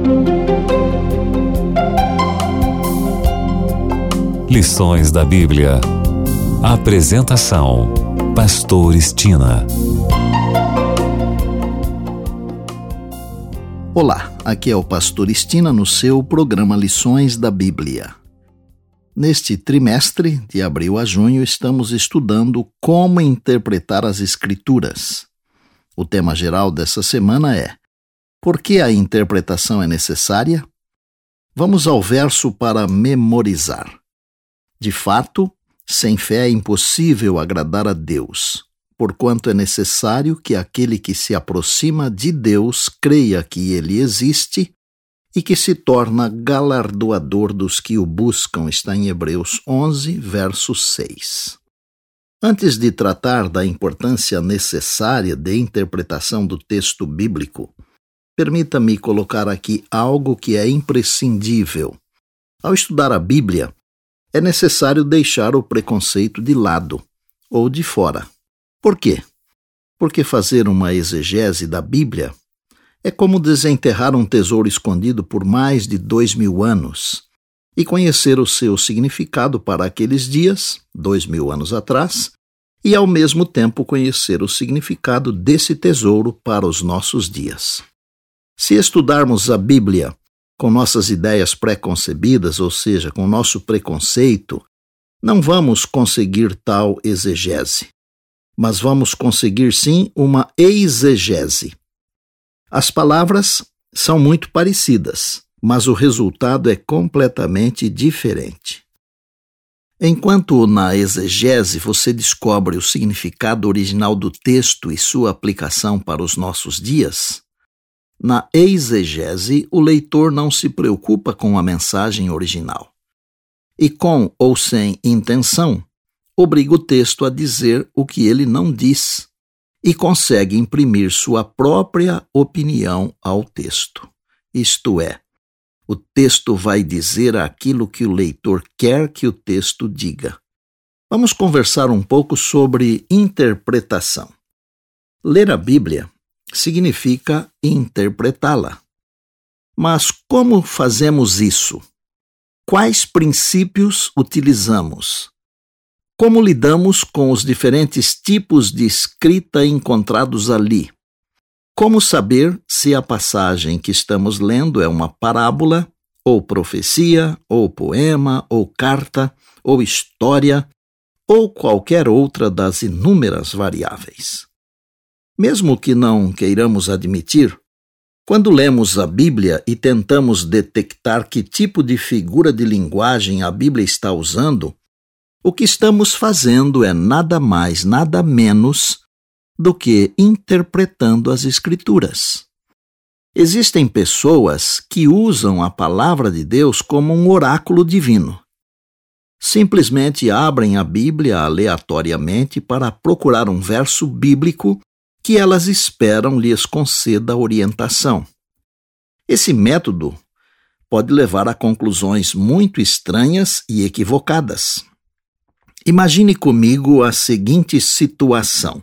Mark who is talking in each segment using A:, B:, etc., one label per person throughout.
A: Lições da Bíblia. Apresentação: Pastor Estina.
B: Olá, aqui é o Pastor Estina no seu programa Lições da Bíblia. Neste trimestre, de abril a junho, estamos estudando como interpretar as Escrituras. O tema geral dessa semana é: por que a interpretação é necessária? Vamos ao verso para memorizar. De fato, sem fé é impossível agradar a Deus, porquanto é necessário que aquele que se aproxima de Deus creia que Ele existe e que se torna galardoador dos que o buscam, está em Hebreus 11, verso 6. Antes de tratar da importância necessária de interpretação do texto bíblico, permita-me colocar aqui algo que é imprescindível. Ao estudar a Bíblia, é necessário deixar o preconceito de lado ou de fora. Por quê? Porque fazer uma exegese da Bíblia é como desenterrar um tesouro escondido por mais de 2000 anos e conhecer o seu significado para aqueles dias, 2000 anos atrás, e ao mesmo tempo conhecer o significado desse tesouro para os nossos dias. Se estudarmos a Bíblia com nossas ideias pré-concebidas, ou seja, com nosso preconceito, não vamos conseguir tal exegese, mas vamos conseguir sim uma exegese. As palavras são muito parecidas, mas o resultado é completamente diferente. Enquanto na exegese você descobre o significado original do texto e sua aplicação para os nossos dias, na exegese, o leitor não se preocupa com a mensagem original. E com ou sem intenção, obriga o texto a dizer o que ele não diz e consegue imprimir sua própria opinião ao texto. Isto é, o texto vai dizer aquilo que o leitor quer que o texto diga. Vamos conversar um pouco sobre interpretação. Ler a Bíblia significa interpretá-la. Mas como fazemos isso? Quais princípios utilizamos? Como lidamos com os diferentes tipos de escrita encontrados ali? Como saber se a passagem que estamos lendo é uma parábola, ou profecia, ou poema, ou carta, ou história, ou qualquer outra das inúmeras variáveis? Mesmo que não queiramos admitir, quando lemos a Bíblia e tentamos detectar que tipo de figura de linguagem a Bíblia está usando, o que estamos fazendo é nada mais, nada menos do que interpretando as Escrituras. Existem pessoas que usam a palavra de Deus como um oráculo divino. Simplesmente abrem a Bíblia aleatoriamente para procurar um verso bíblico que elas esperam lhes conceda orientação. Esse método pode levar a conclusões muito estranhas e equivocadas. Imagine comigo a seguinte situação.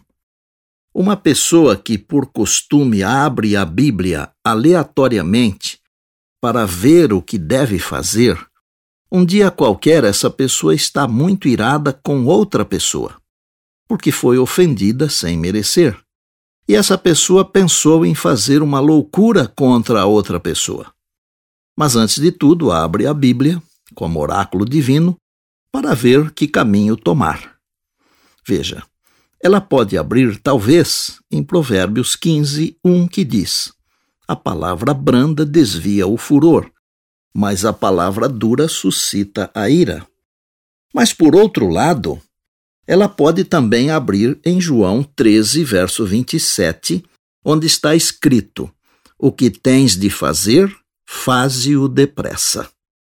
B: Uma pessoa que, por costume, abre a Bíblia aleatoriamente para ver o que deve fazer, um dia qualquer essa pessoa está muito irada com outra pessoa, porque foi ofendida sem merecer. E essa pessoa pensou em fazer uma loucura contra a outra pessoa. Mas antes de tudo, abre a Bíblia, como oráculo divino, para ver que caminho tomar. Veja, ela pode abrir, talvez, em Provérbios 15, 1, que diz: a palavra branda desvia o furor, mas a palavra dura suscita a ira. Mas, por outro lado, ela pode também abrir em João 13, verso 27, onde está escrito: o que tens de fazer, faze-o depressa.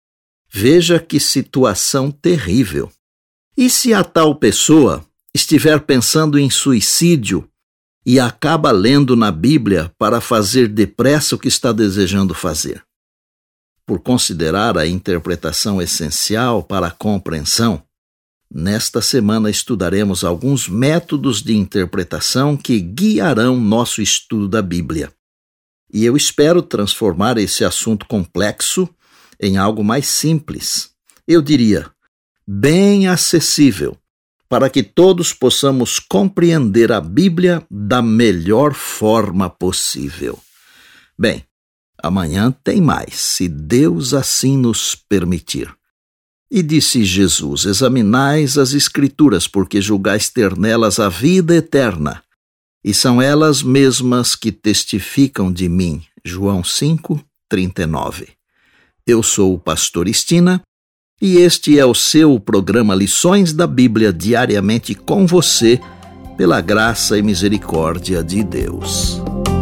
B: Veja que situação terrível. E se a tal pessoa estiver pensando em suicídio e acaba lendo na Bíblia para fazer depressa o que está desejando fazer? Por considerar a interpretação essencial para a compreensão, nesta semana estudaremos alguns métodos de interpretação que guiarão nosso estudo da Bíblia. E eu espero transformar esse assunto complexo em algo mais simples. Eu diria, bem acessível, para que todos possamos compreender a Bíblia da melhor forma possível. Bem, amanhã tem mais, se Deus assim nos permitir. E disse Jesus: examinais as Escrituras, porque julgais ter nelas a vida eterna, e são elas mesmas que testificam de mim. João 5:39. Eu sou o pastor Estina, e este é o seu programa Lições da Bíblia, diariamente com você, pela graça e misericórdia de Deus.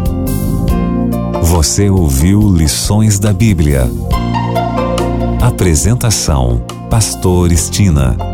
A: Você ouviu Lições da Bíblia. Apresentação: Pastor Estina.